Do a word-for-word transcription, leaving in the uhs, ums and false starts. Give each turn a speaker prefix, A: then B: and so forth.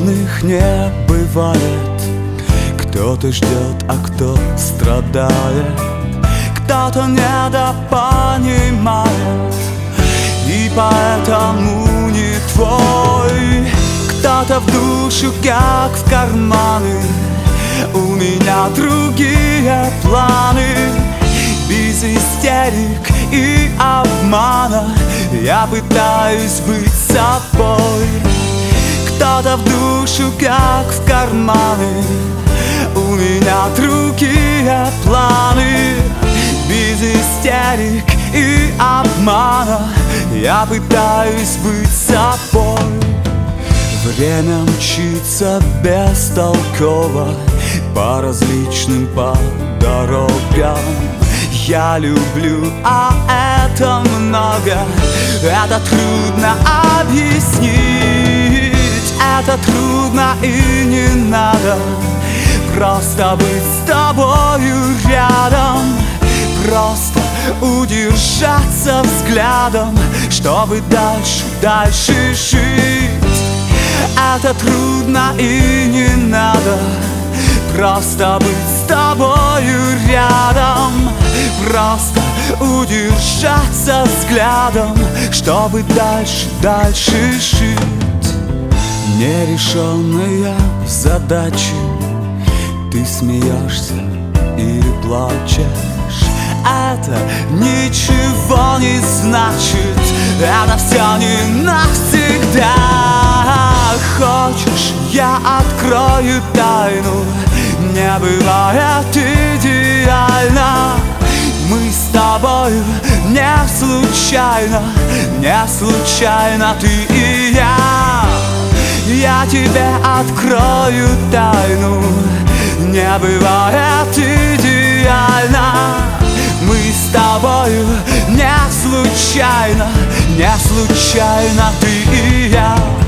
A: равных не бывает. Кто-то ждет, а кто страдает, кто-то недопонимает, и поэтому не твой. Кто-то в душу, как в карманы, у меня другие планы. Без истерик и обмана я пытаюсь быть собой. Кто-то в душу, как в карманы, у меня другие планы. Без истерик и обмана я пытаюсь быть собой. Время мчится бестолково по различным по дорогам. Я люблю, а это много. Это трудно объяснить, это трудно и не надо. Просто быть с тобою рядом, просто удержаться взглядом, чтобы дальше, дальше жить. Это трудно и не надо. Просто быть с тобою рядом, просто удержаться взглядом, чтобы дальше, дальше жить. Нерешенные задачи, ты смеешься или плачешь, это ничего не значит, это все не навсегда. Хочешь, я открою тайну, не бывает идеально. Мы с тобою не случайно, не случайно ты и я. Я тебе открою тайну, не бывает идеально. Мы с тобою не случайно, не случайно ты и я.